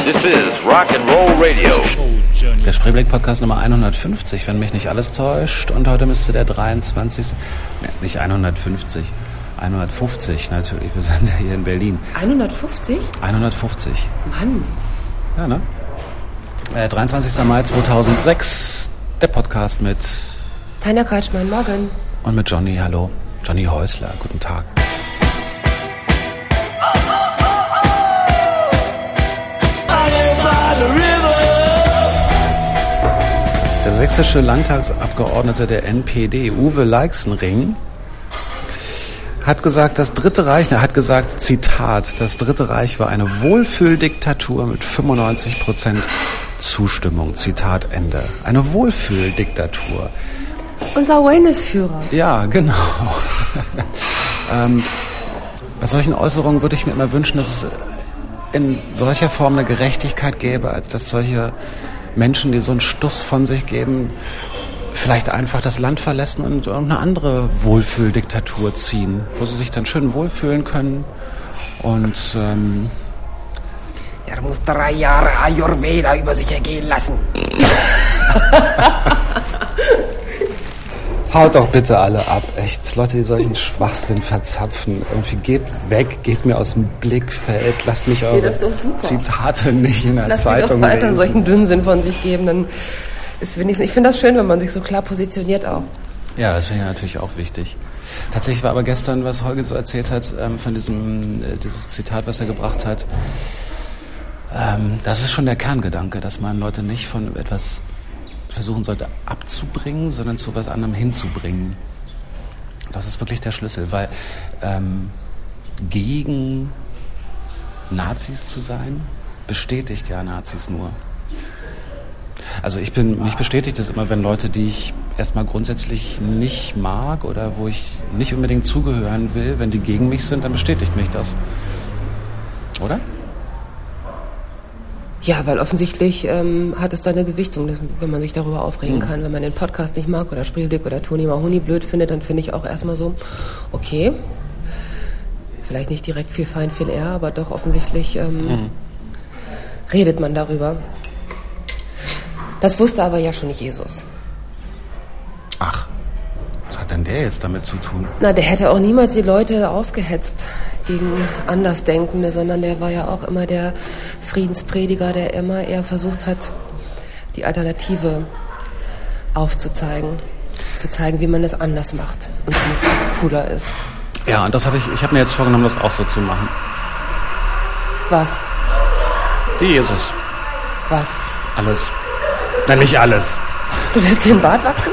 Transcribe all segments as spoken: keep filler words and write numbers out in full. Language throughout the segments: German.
This is Rock and Roll Radio. Der Spreeblick-Podcast Nummer hundertfünfzig, wenn mich nicht alles täuscht. Und heute müsste der dreiundzwanzigste. Ne, nicht hundertfünfzig. hundertfünfzig natürlich. Wir sind ja hier in Berlin. hundertfünfzig? hundertfünfzig. Mann. Ja, ne? Äh, dreiundzwanzigster Mai zweitausendsechs. Der Podcast mit Tanja Kretschmann, morgen. Und mit Johnny, hallo. Johnny Häusler, guten Tag. Der sächsische Landtagsabgeordnete der N P D, Uwe Leixenring, hat gesagt, das Dritte Reich, er hat gesagt, Zitat, das Dritte Reich war eine Wohlfühldiktatur mit fünfundneunzig Prozent Zustimmung, Zitat Ende. Eine Wohlfühldiktatur. Unser Wellnessführer. Ja, genau. ähm, bei solchen Äußerungen würde ich mir immer wünschen, dass es in solcher Form eine Gerechtigkeit gäbe, als dass solche Menschen, die so einen Stuss von sich geben, vielleicht einfach das Land verlassen und eine andere Wohlfühldiktatur ziehen, wo sie sich dann schön wohlfühlen können. Und ähm er muss drei Jahre Ayurveda über sich ergehen lassen. Haut doch bitte alle ab, echt. Leute, die solchen Schwachsinn verzapfen. Irgendwie geht weg, geht mir aus dem Blickfeld. Lasst mich eure nee, Zitate nicht in der Lass Zeitung sie doch weiter lesen. Solchen Dünnsinn von sich geben. Dann ist wenigstens, ich finde das schön, wenn man sich so klar positioniert auch. Ja, das finde ich natürlich auch wichtig. Tatsächlich war aber gestern, was Holger so erzählt hat, ähm, von diesem äh, dieses Zitat, was er gebracht hat, ähm, das ist schon der Kerngedanke, dass man Leute nicht von etwas versuchen sollte abzubringen, sondern zu was anderem hinzubringen. Das ist wirklich der Schlüssel, weil ähm, gegen Nazis zu sein, bestätigt ja Nazis nur. Also ich bin, mich bestätigt das immer, wenn Leute, die ich erstmal grundsätzlich nicht mag oder wo ich nicht unbedingt zugehören will, wenn die gegen mich sind, dann bestätigt mich das. Oder? Ja, weil offensichtlich ähm, hat es da eine Gewichtung, dass, wenn man sich darüber aufregen mhm. kann. Wenn man den Podcast nicht mag oder Spreeblick oder Toni Mahoni blöd findet, dann finde ich auch erstmal so, okay, vielleicht nicht direkt viel Feind, viel eher, aber doch offensichtlich ähm, mhm. redet man darüber. Das wusste aber ja schon Jesus. Ach, was hat denn der jetzt damit zu tun? Na, der hätte auch niemals die Leute aufgehetzt gegen Andersdenkende, sondern der war ja auch immer der Friedensprediger, der immer eher versucht hat, die Alternative aufzuzeigen, zu zeigen, wie man es anders macht und wie es cooler ist. Ja, und das habe ich, ich habe mir jetzt vorgenommen, das auch so zu machen. Was? Wie Jesus. Was? Alles. Nein, nicht alles. Du lässt dir den Bart wachsen?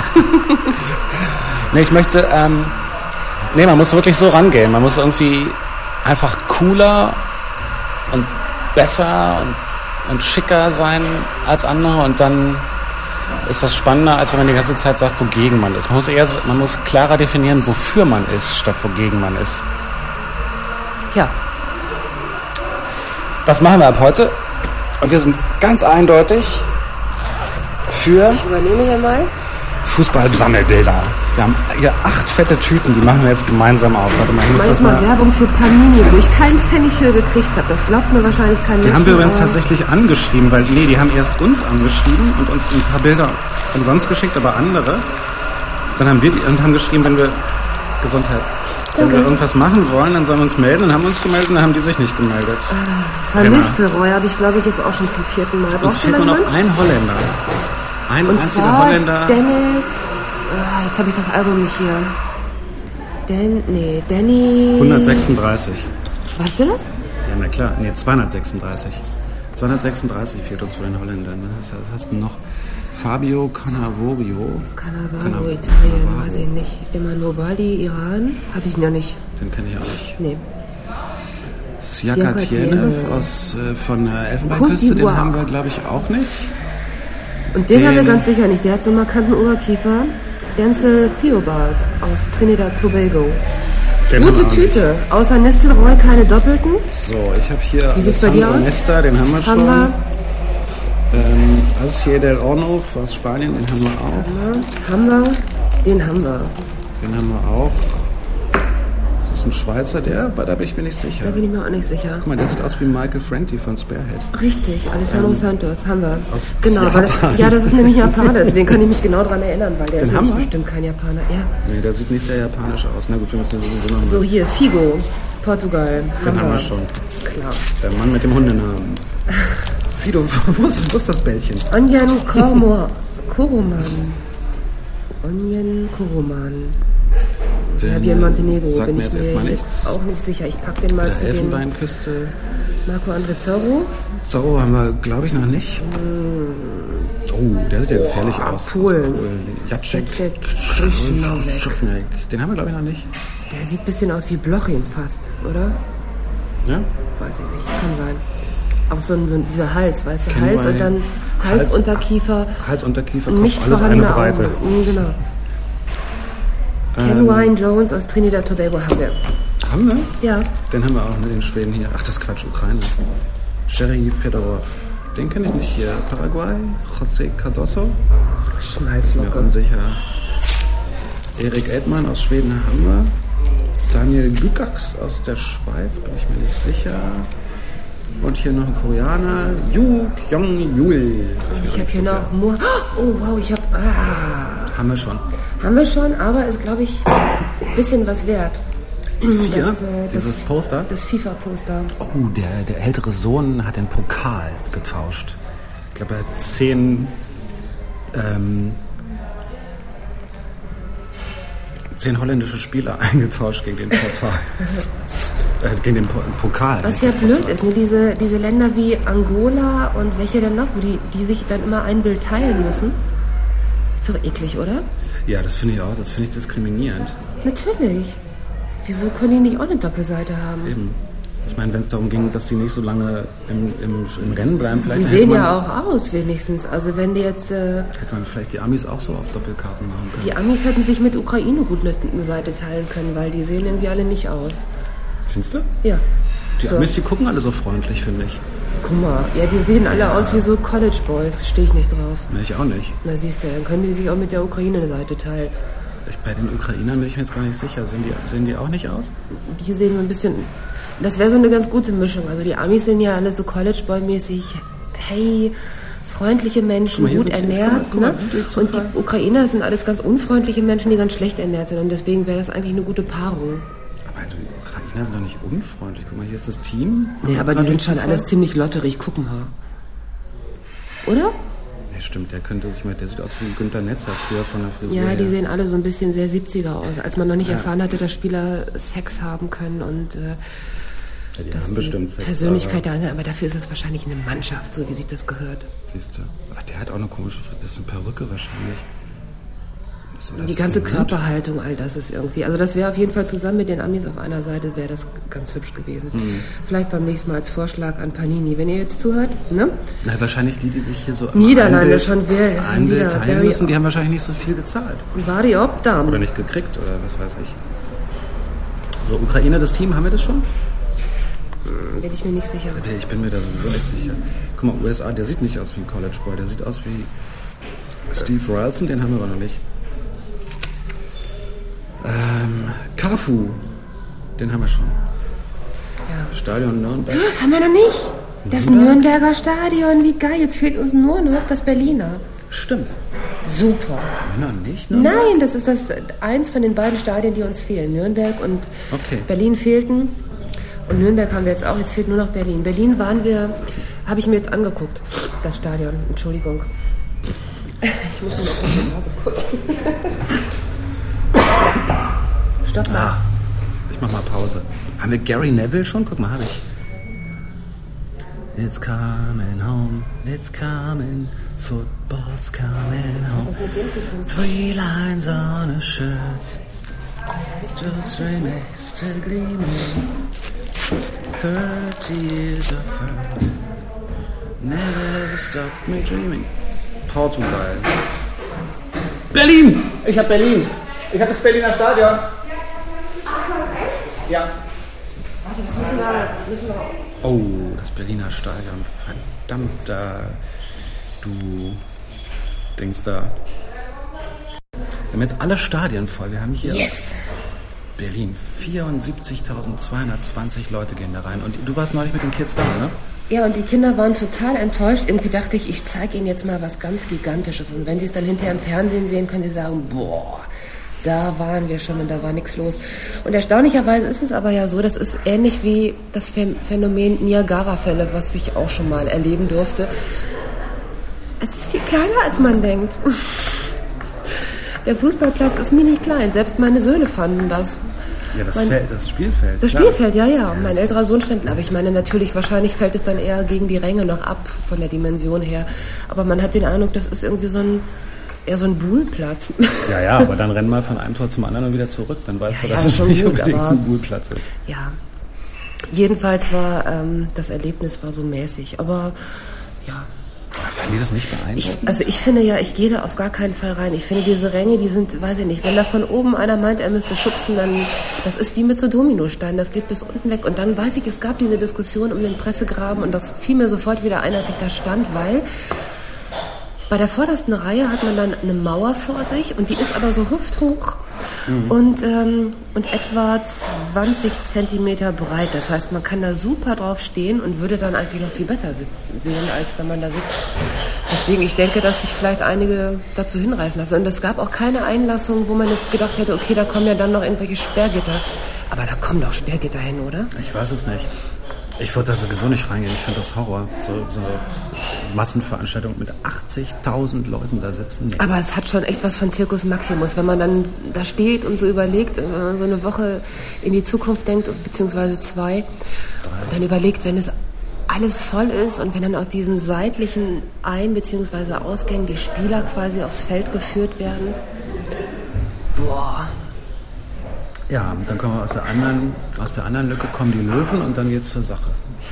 Nee, ich möchte, ähm, nee, man muss wirklich so rangehen. Man muss irgendwie einfach cooler und besser und, und schicker sein als andere und dann ist das spannender, als wenn man die ganze Zeit sagt, wogegen man ist. Man muss eher, man muss klarer definieren, wofür man ist, statt wogegen man ist. Ja. Das machen wir ab heute und wir sind ganz eindeutig für Ich übernehme hier mal. Fußball-Sammelbilder. Wir haben hier acht fette Tüten, die machen wir jetzt gemeinsam auf. Warte mal, hier ist das Manchmal mal. Werbung für Panini, wo ich keinen Pfennig für gekriegt habe. Das glaubt mir wahrscheinlich kein Mensch. Die haben wir übrigens tatsächlich angeschrieben, weil, nee, die haben erst uns angeschrieben und uns ein paar Bilder umsonst geschickt, aber andere. Dann haben wir die und haben geschrieben, wenn wir Gesundheit, wenn okay. wir irgendwas machen wollen, dann sollen wir uns melden. Dann haben wir uns gemeldet und dann haben die sich nicht gemeldet. Vermisste Roy habe ich, glaube ich, jetzt auch schon zum vierten Mal. Uns fehlt nur noch ein Holländer. Ein Und einziger zwar Holländer. Dennis, ah, jetzt habe ich das Album nicht hier. Den, nee, Danny... hundertsechsunddreißig. Weißt du das? Ja, na klar. Nee, zweihundertsechsunddreißig. zweihundertsechsunddreißig fehlt uns für den Holländern. Ne? Das hast du noch. Fabio Cannavaro. Cannavaro, Cannav- Italien, Cannavaro. weiß ich nicht. Emmanuel Bali, Iran, habe ich noch nicht. Den kenne ich auch nicht. Nee. Siakatiev aus äh, von der Elfenbeinküste, den haben wir, glaube ich, auch nicht. Und den, Den- haben wir ganz sicher nicht. Der hat so einen markanten Oberkiefer. Denzel Theobald aus Trinidad Tobago. Den haben wir Gute auch Tüte. Außer Nistelrooy keine Doppelten. So, ich habe hier Wie sieht's bei dir aus? Nesta, den haben wir schon. Haben wir. Ähm, Asier del Horno aus Spanien, den haben wir auch. Haben wir. Den haben wir. Den haben wir auch. Das ist ein Schweizer, der, aber da bin ich mir nicht sicher. Da bin ich mir auch nicht sicher. Guck mal, der sieht aus wie Michael Franti von Spearhead. Richtig, Alessandro ähm, Santos, haben wir. Aus, genau, aus weil das, ja, das ist nämlich Japaner, deswegen kann ich mich genau daran erinnern, weil der Den ist haben nämlich wir? bestimmt kein Japaner. Ja. Nee, der sieht nicht sehr japanisch aus. Na gut, wir müssen ja sowieso noch... So, hier, Figo, Portugal. Den haben wir schon. Klar. Der Mann mit dem Hundenamen. Fido, wo ist, wo ist das Bällchen? Onion Kormo, Koroman. Onion Koroman. Serbien, Montenegro, sagt bin mir ich jetzt mir erstmal jetzt nichts. auch nicht sicher. Ich pack den mal Der zu den Elfenbeinküste. Marco André Zorro. Zorro haben wir, glaube ich, noch nicht. Oh, der sieht ja gefährlich Oh, aus. Polen. Aus Polen. Jacek Jacek Krzysztof. Schufnek. Den haben wir, glaube ich, noch nicht. Der sieht ein bisschen aus wie Blochin fast, oder? Ja? Weiß ich nicht, kann sein. Auch so ein, so ein dieser Hals, weißt du, Ken Hals Wine. und dann Hals, Hals- Unterkiefer, Hals, Unterkiefer, Kopf, nicht alles eine vorhandene Breite. Augen. Mhm, genau. Ken Ähm, Wine Jones aus Trinidad Tobago haben wir. Haben wir? Ja, Den haben wir auch, ne, den Schweden hier. Ach, das ist Quatsch, Ukraine. Sherry Fedorov. Den kenne ich nicht hier. Paraguay. José Cardoso. Mir Schmalzlocke. unsicher. Erik Edman aus Schweden haben wir. Daniel Gükax aus der Schweiz, bin ich mir nicht sicher. Und hier noch ein Koreaner. Yu Kyung-Yul. Ich habe hier noch Mo. Oh wow, ich habe. Ah. Haben wir schon. Haben wir schon, aber ist glaube ich ein bisschen was wert. Vier? Das, äh, das, Dieses Poster? das FIFA-Poster. Oh, der, der ältere Sohn hat den Pokal getauscht. Ich glaube, er hat zehn, ähm, zehn holländische Spieler eingetauscht gegen den Portal. äh, gegen den po Pokal. Was ja blöd ist, ne? diese, diese Länder wie Angola und welche denn noch, wo die, die sich dann immer ein Bild teilen müssen. Ist doch eklig, oder? Ja, das finde ich auch. Das finde ich diskriminierend. Natürlich. Wieso können die nicht auch eine Doppelseite haben? Eben. Ich meine, wenn es darum ging, dass die nicht so lange im, im, im Rennen bleiben, vielleicht Die hätte sehen man, ja auch aus, wenigstens. Also wenn die jetzt... Äh, hätte man vielleicht die Amis auch so auf Doppelkarten machen können. die Amis hätten sich mit Ukraine gut eine, eine Seite teilen können, weil die sehen irgendwie alle nicht aus. Findest du? Ja. Die So. Amis, die gucken alle so freundlich, finde ich. Guck mal, ja, die sehen alle Ja. aus wie so College Boys. Stehe ich nicht drauf. Ne, ich auch nicht. Na siehst du, dann können die sich auch mit der Ukraine eine Seite teilen. Ich, bei den Ukrainern bin ich mir jetzt gar nicht sicher. Sehen die, sehen die auch nicht aus? Die sehen so ein bisschen... Das wäre so eine ganz gute Mischung. Also die Amis sind ja alle so College-Boy-mäßig, hey, freundliche Menschen, Guck mal, hier gut sind die- ernährt. guck mal, Ne? guck mal, wie die Und Zufall. die Ukrainer sind alles ganz unfreundliche Menschen, die ganz schlecht ernährt sind. Und deswegen wäre das eigentlich eine gute Paarung. Aber die Ukrainer sind doch nicht unfreundlich. Guck mal, hier ist das Team. Ja, aber die sind schon alles ziemlich lotterig. Guck mal. Oder? Ja, stimmt, der könnte sich mal, der sieht aus wie Günther Netzer früher von der Frisur. Ja, die her. sehen alle so ein bisschen sehr siebziger aus. Als man noch nicht Ja. erfahren hatte, dass Spieler Sex haben können und äh, Ja, die dass haben die bestimmt Sex, Persönlichkeit aber- da ist. Aber dafür ist es wahrscheinlich eine Mannschaft, so wie sich das gehört. Siehst du. Ach, der hat auch eine komische Frisur. Das ist eine Perücke wahrscheinlich. Das, oder Die ist ganze das ein Hut? Körperhaltung, all das ist irgendwie. Also das wäre auf jeden Fall zusammen mit den Amis auf einer Seite, wäre das ganz hübsch gewesen. Hm. Vielleicht beim nächsten Mal als Vorschlag an Panini, wenn ihr jetzt zuhört. Ne? Na, wahrscheinlich die, die sich hier so Niederlande ein Bild- schon will. Das sind ein Bild wieder teilen very- müssen, die haben wahrscheinlich nicht so viel gezahlt. Bari Obdam. Oder nicht gekriegt oder was weiß ich. So, Ukraine, das Team, haben wir das schon? Bin ich mir nicht sicher. Ich bin mir da sowieso nicht sicher. Guck mal, U S A, der sieht nicht aus wie ein College Boy, der sieht aus wie Steve Ralston, den haben wir aber noch nicht. Ähm, Cafu, den haben wir schon. Ja. Stadion Nürnberg. Haben wir noch nicht? Das Nürnberg? Nürnberger Stadion, wie geil. Jetzt fehlt uns nur noch das Berliner. Stimmt. Super. Haben wir noch nicht? Nürnberg? Nein, das ist das eins von den beiden Stadien, die uns fehlen. Nürnberg und Okay. Berlin fehlten. Und Nürnberg haben wir jetzt auch. Jetzt fehlt nur noch Berlin. Berlin waren wir, habe ich mir jetzt angeguckt, das Stadion. Entschuldigung. Ich muss nur noch die Nase putzen. Stopp mal. Ah, ich mach mal Pause. Haben wir Gary Neville schon? Guck mal, habe ich. It's coming home, it's coming, football's coming home. Three lines on a shirt, just remains still gleaming. Thirty years of her, never stopped me dreaming. Portugal. Berlin! Ich hab Berlin! Ich hab das Berliner Stadion. Ja. Warte, das müssen wir, müssen wir Oh, das Berliner Stadion. Verdammter du Dings da. Wir haben jetzt alle Stadien voll. Wir haben hier Yes! Berlin, vierundsiebzigtausendzweihundertzwanzig Leute gehen da rein. Und du warst neulich mit den Kids da, ne? Ja, und die Kinder waren total enttäuscht. Irgendwie dachte ich, ich zeige ihnen jetzt mal was ganz Gigantisches. Und wenn sie es dann hinterher im Fernsehen sehen, können sie sagen, boah, da waren wir schon und da war nichts los. Und erstaunlicherweise ist es aber ja so, das ist ähnlich wie das Phänomen Niagara-Fälle, was ich auch schon mal erleben durfte. Es ist viel kleiner, als man denkt. Der Fußballplatz ist mini klein. Selbst meine Söhne fanden das. Ja, das, mein, Feld, das Spielfeld. Das klar. Spielfeld, ja, ja. Mein älterer Sohn stand, aber ich meine, natürlich, wahrscheinlich fällt es dann eher gegen die Ränge noch ab, von der Dimension her. Aber man hat den Eindruck, das ist irgendwie so ein, eher so ein Buhlplatz. Ja, ja, aber dann renn mal von einem Tor zum anderen und wieder zurück. Dann weißt ja, du, dass ja, es nicht gut, unbedingt ein Buhlplatz ist. Ja, jedenfalls war, ähm, das Erlebnis war so mäßig. Aber, ja. Fand ihr das nicht beeindruckend? Ich, also ich finde ja, ich gehe da auf gar keinen Fall rein. Ich finde diese Ränge, die sind, weiß ich nicht, wenn da von oben einer meint, er müsste schubsen, dann, das ist wie mit so Dominosteinen, das geht bis unten weg. Und dann weiß ich, es gab diese Diskussion um den Pressegraben und das fiel mir sofort wieder ein, als ich da stand, weil bei der vordersten Reihe hat man dann eine Mauer vor sich und die ist aber so hüfthoch mhm. und, ähm, und etwa zwanzig Zentimeter breit. Das heißt, man kann da super drauf stehen und würde dann eigentlich noch viel besser sitzen, sehen, als wenn man da sitzt. Deswegen, ich denke, dass sich vielleicht einige dazu hinreißen lassen. Und es gab auch keine Einlassung, wo man jetzt gedacht hätte, okay, da kommen ja dann noch irgendwelche Sperrgitter. Aber da kommen doch Sperrgitter hin, oder? Ich weiß es nicht. Ich würde da sowieso nicht reingehen. Ich finde das Horror. So, so eine Massenveranstaltung mit achtzigtausend Leuten da sitzen. Nee. Aber es hat schon echt was von Circus Maximus. Wenn man dann da steht und so überlegt, wenn man so eine Woche in die Zukunft denkt, beziehungsweise zwei, und dann überlegt, wenn es alles voll ist und wenn dann aus diesen seitlichen Ein- beziehungsweise Ausgängen die Spieler quasi aufs Feld geführt werden. Boah. Ja, dann kommen wir aus der anderen, aus der anderen Lücke kommen die Löwen und dann geht's zur Sache.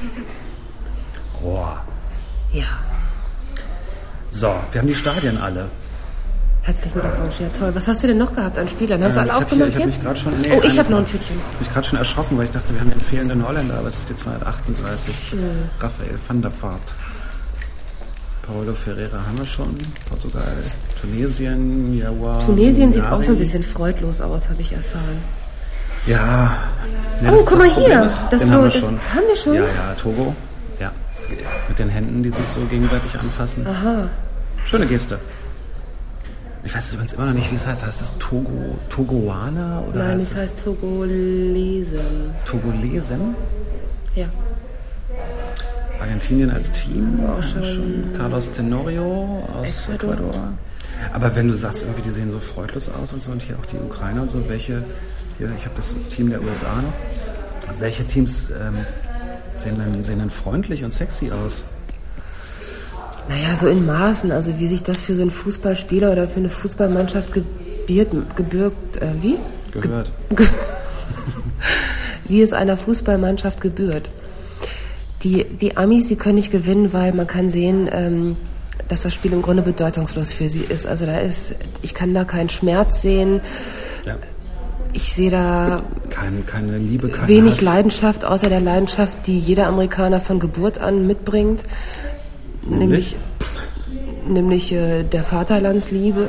Rohr. Ja. So, wir haben die Stadien alle. Herzlichen Glückwunsch, ja toll. Was hast du denn noch gehabt an Spielern? Hast äh, du alle aufgemacht jetzt? Ich habe mich gerade schon... Nee, oh, ich habe noch ein Tütchen. Ich habe mich gerade schon erschrocken, weil ich dachte, wir haben den fehlenden Holländer, aber es ist die zweihundertachtunddreißig. Mhm. Raphael van der Vaart. Paulo Ferreira haben wir schon. Portugal, Tunesien, Jawa. Tunesien sieht auch so ein bisschen freudlos aus, habe ich erfahren. Ja. ja oh, das, guck mal hier. Ist, das haben, wir, wir das schon. haben wir schon. Ja, ja, Togo. Ja. Mit den Händen, die sich so gegenseitig anfassen. Aha. Schöne Geste. Ich weiß übrigens immer noch nicht, wie es heißt. Heißt es Togo, Togoaner? Oder Nein, heißt es heißt Togolesen. Togolesen? Ja. Argentinien als Team. Auch schon. schon. Carlos Tenorio aus Ecuador. Ecuador. Aber wenn du sagst, irgendwie, die sehen so freudlos aus und so, und hier auch die Ukrainer und so, welche, hier, ich habe das Team der U S A noch, welche Teams ähm, sehen, denn, sehen denn freundlich und sexy aus? Naja, so in Maßen, also wie sich das für so einen Fußballspieler oder für eine Fußballmannschaft gebührt, gebürgt, äh, wie? Gehört. Ge- wie es einer Fußballmannschaft gebührt. Die, die Amis, die können nicht gewinnen, weil man kann sehen, ähm, dass das Spiel im Grunde bedeutungslos für sie ist. Also da ist, ich kann da keinen Schmerz sehen. Ja. Ich sehe da Kein, keine Liebe, kein wenig Hass. Leidenschaft, außer der Leidenschaft, die jeder Amerikaner von Geburt an mitbringt. Nämlich, nämlich, nämlich äh, der Vaterlandsliebe.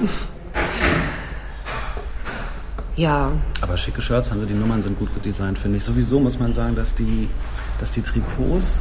Ja. Aber schicke Shirts haben sie, die Nummern sind gut designt, finde ich. Sowieso muss man sagen, dass die, dass die Trikots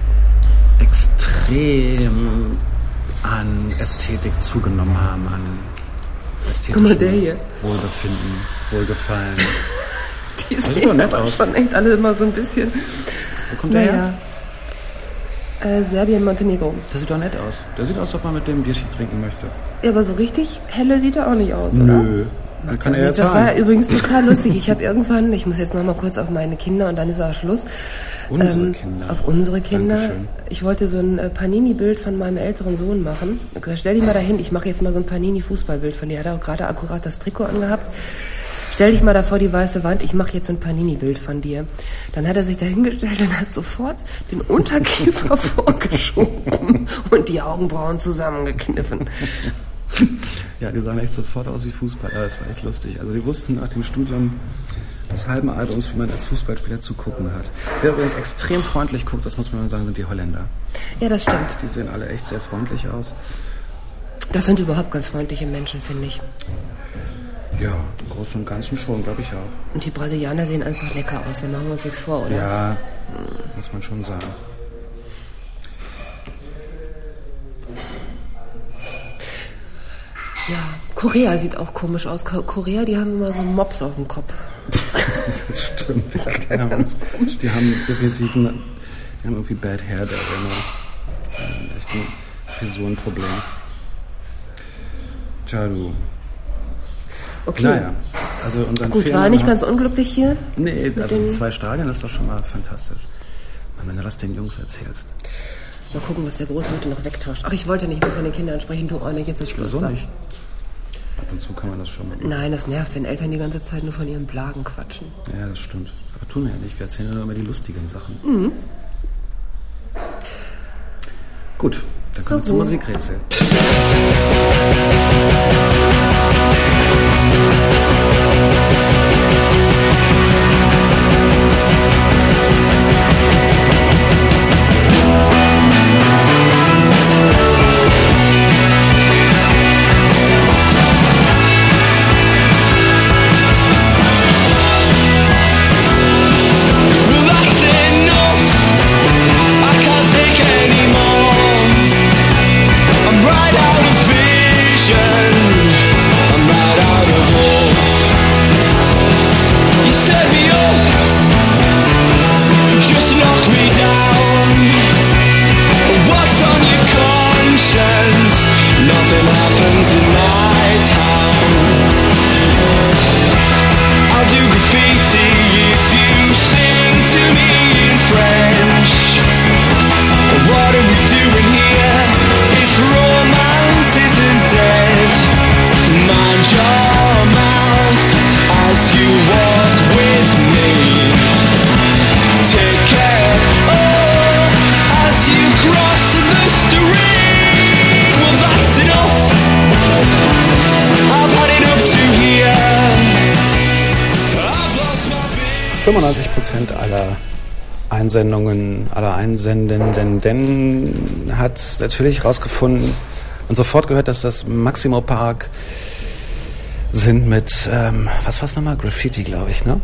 extrem an Ästhetik zugenommen haben, an ästhetischem Wohlbefinden, Wohlgefallen. Die sehen nett aber aus. Schon echt alle immer so ein bisschen... Wo kommt der naja. her? Äh, Serbien, Montenegro. Der sieht doch nett aus. Der sieht aus, als ob man mit dem Bierchen trinken möchte. Ja, aber so richtig helle sieht er auch nicht aus, Nö. oder? Nö. Man kann er ja das war ja übrigens total lustig. Ich habe irgendwann, ich muss jetzt noch mal kurz auf meine Kinder und dann ist auch Schluss. Unsere ähm, Kinder. Auf unsere Kinder. Dankeschön. Ich wollte so ein Panini-Bild von meinem älteren Sohn machen. Ich gesagt, stell dich mal dahin, ich mache jetzt mal so ein Panini-Fußballbild von dir. Er hat auch gerade akkurat das Trikot angehabt. Stell dich mal da vor die weiße Wand, ich mache jetzt so ein Panini-Bild von dir. Dann hat er sich da hingestellt und hat sofort den Unterkiefer vorgeschoben und die Augenbrauen zusammengekniffen. Ja, die sahen echt sofort aus wie Fußballer. Das war echt lustig. Also die wussten nach dem Studium des halben Alters, wie man als Fußballspieler zu gucken hat. Wer übrigens extrem freundlich guckt, das muss man sagen, sind die Holländer. Ja, das stimmt. Die sehen alle echt sehr freundlich aus. Das sind überhaupt ganz freundliche Menschen, finde ich. Ja, im Großen und Ganzen schon, glaube ich auch. Und die Brasilianer sehen einfach lecker aus, da machen wir uns nichts vor, oder? Ja, hm. muss man schon sagen. Ja, Korea sieht auch komisch aus. Korea, die haben immer so Mops auf dem Kopf. Das stimmt, ja, die, haben, die haben definitiv ein, die haben irgendwie Bad Hair da, ähm, echt ein Frisurenproblem. Tja, du. Okay. Naja, also unseren Gut, Film war nicht haben, ganz unglücklich hier? Nee, also die zwei Stadien ist doch schon mal fantastisch. Wenn du das den Jungs erzählst. Mal gucken, was der Große heute noch wegtauscht. Ach, ich wollte nicht mehr von den Kindern sprechen, du auch nicht, jetzt ist Schluss. Wieso nicht? Ab und zu kann man das schon machen. Nein, das nervt, wenn Eltern die ganze Zeit nur von ihren Blagen quatschen. Ja, das stimmt. Aber tun wir ja nicht, wir erzählen ja nur immer die lustigen Sachen. Mhm. Gut, dann kommen wir zum Musikrätsel. fünfundneunzig Prozent aller Einsendungen, aller Einsendenden denn hat natürlich rausgefunden und sofort gehört, dass das Maximo Park sind mit, ähm, was war's nochmal? Graffiti, glaube ich, ne?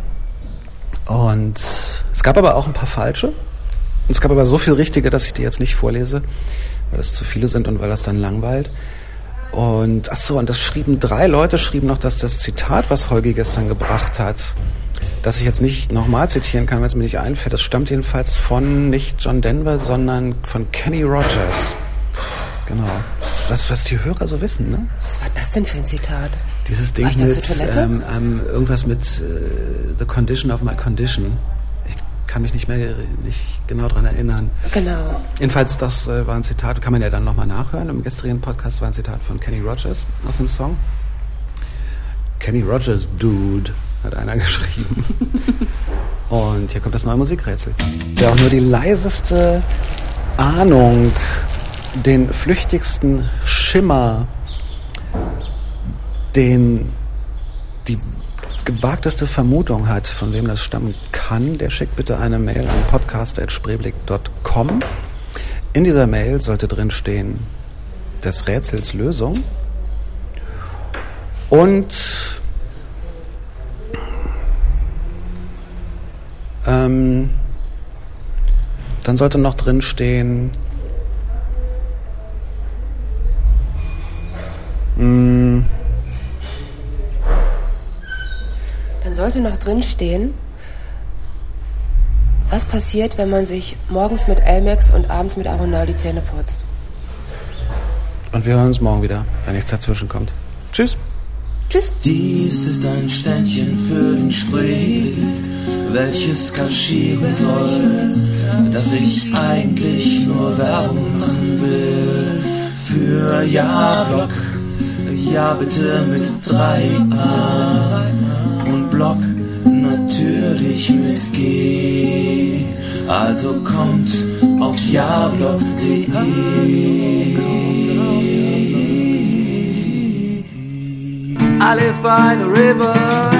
Und es gab aber auch ein paar falsche. Es gab aber so viel richtige, dass ich die jetzt nicht vorlese, weil das zu viele sind und weil das dann langweilt. Und ach so, und das schrieben drei Leute, schrieben noch, dass das Zitat, was Holgi gestern gebracht hat, das ich jetzt nicht nochmal zitieren kann, weil es mir nicht einfällt. Das stammt jedenfalls von nicht John Denver, sondern von Kenny Rogers. Genau. Was, was, was die Hörer so wissen, ne? Was war das denn für ein Zitat? Dieses Ding mit ähm, ähm, irgendwas mit äh, The Condition of My Condition. Ich kann mich nicht mehr nicht genau dran erinnern. Genau. Jedenfalls, das äh, war ein Zitat, kann man ja dann nochmal nachhören. Im gestrigen Podcast war ein Zitat von Kenny Rogers aus dem Song. Kenny Rogers, Dude, hat einer geschrieben. Und hier kommt das neue Musikrätsel. Wer auch nur die leiseste Ahnung, den flüchtigsten Schimmer, den die gewagteste Vermutung hat, von wem das stammen kann, der schickt bitte eine Mail an podcast at spreeblick punkt com. In dieser Mail sollte drin stehen des Rätsels Lösung und ähm, dann sollte noch drin stehen mh, Dann sollte noch drin stehen, was passiert, wenn man sich morgens mit Elmex und abends mit Aronal die Zähne putzt. Und wir hören uns morgen wieder, wenn nichts dazwischen kommt. Tschüss. Tschüss. Dies ist ein Ständchen für den Spreeblick, welches kaschieren soll, dass ich eigentlich nur Werbung machen will für Ja-Block. Ja bitte mit drei A und Block natürlich mit G. Also kommt auf jablock punkt de. I live by the river.